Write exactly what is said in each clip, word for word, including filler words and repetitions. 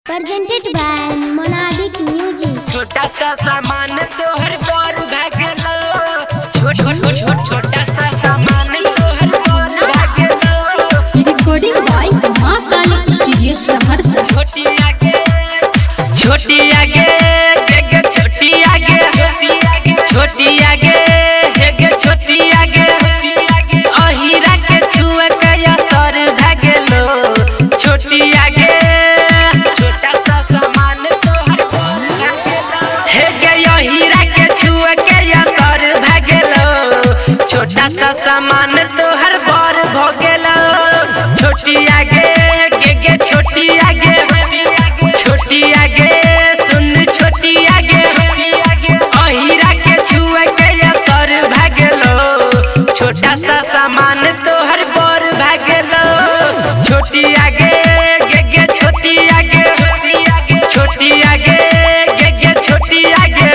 Presented by Monadic Music। छोटा सा सामान तोहर पर भागेलो, छोट छोट छोट छोटा सा सामान तोहर पर भागेलो। रिकॉर्डिंग बाय मां काली स्टूडियो सहरसा। छोटी आगे छोटी आगे गे गे छोटी आगे छोटी आगे गे गे छोटी आगे अहिरा के छुए के असर भागेलो। छोटी आगे छोटा सा सामान तोहर पर भागेलो, हे गे अहिरा के छुए के असर भागेलो। छोटा सा सामान तोहर पर भागेलो। छोटी आगे गे गे छोटी आगे छोटी आगे सुन छोटी आगे अहिरा के छुए के असर भागेलो। छोटा सा सामान तोहर पर भागेलो। छोटी आगे गे गे छोटी आगे छोटी आगे गे गे छोटी आगे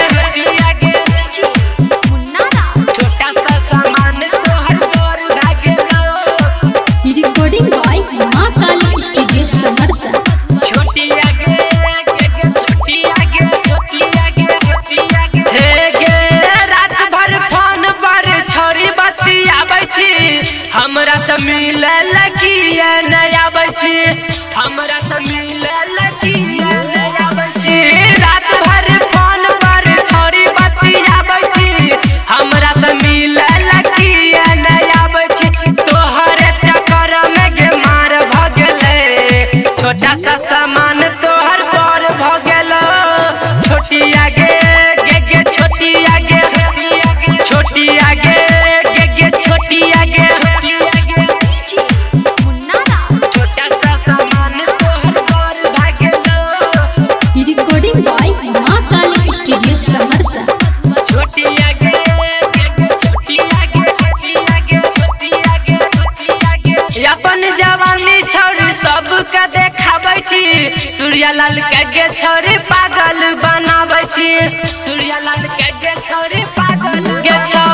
छोटा सा सामान तोहर पर भागेलो। रिकॉर्डिंग बाय मां काली स्टूडियो सहरसा। छोटी आगे गे गे छोटी आगे छोटी आगे छोटी आगे हे गे रात भर फोन पर छोरी बसी आबै छी, हमरा से मिले लगिया नहीं आबै छी, हमरा से मिले लगिया नहीं आबै छी। रात भर फोन पर छोरी बसी आबै छी, हमरा से मिले लगिया नहीं आबै छी। तोहरे चक्कर में गे मार भगले, छोटा सा सामान तोहर पर भगेलो। छोटी आगे गे गे छोटी आगे छोटी आगे गे गे छोटी आगे छोटा सा सामान तोहर पर भागेलो। रिकॉर्डिंग बाय मां काली स्टूडियो सहरसा। छोटी आगे गे गे छोटी आगे छोटी आगे छोटी आगे छोटी आगे अपन जवानी छोड़ सबके देखाबै छी, सूर्यलाल के गे छोरी पागल बनाबै छी, सूर्यलाल के गे छोरी पागल गे छोरी